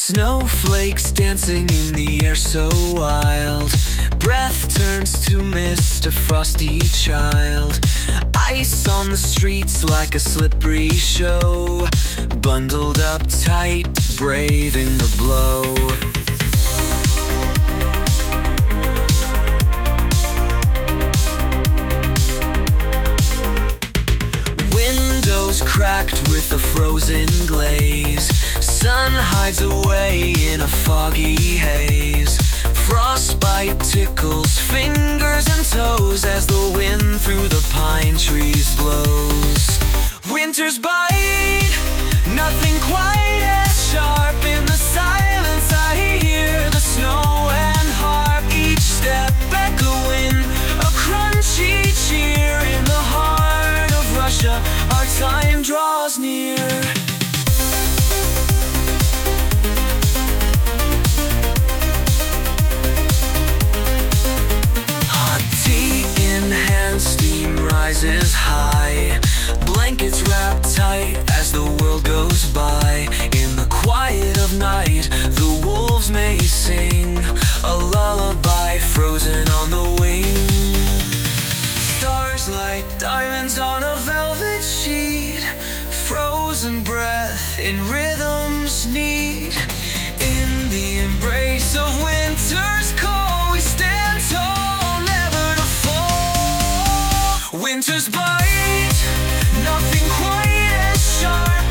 Snowflakes dancing in the air so wild. Breath turns to mist, a frosty child. Ice on the streets like a slippery show. Bundled up tight, braving the blow. Windows cracked with a frozen glaze. Sun hides away in a foggy haze. Frostbite tickles fingers and toes as the wind through the pine trees blows. Winter's bite, nothing quite as sharp. In the silence I hear the snow and harp. Each step echoing a crunchy cheer. In the heart of Russia our time draws near. Rises high, blankets wrapped tight as the world goes by. In the quiet of night, the wolves may sing a lullaby frozen on the wing. Stars like diamonds on a velvet sheet, frozen breath in rhythms neat. In the embrace of winter's call, we stand tall, never to fall. Winter's bite, nothing quite as sharp.